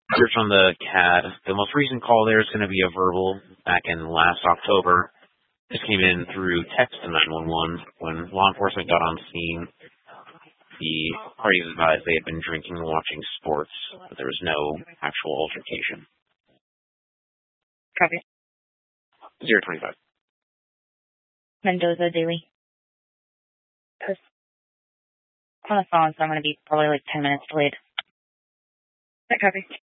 Search on the CAD. The most recent call there is going to be a verbal back in last October. This came in through text to 911 when law enforcement got on scene. The parties advised they had been drinking and watching sports, but there was no actual altercation. Copy. 025. Mendoza Daily. On the phone, so I'm going to be probably like 10 minutes delayed. Copy.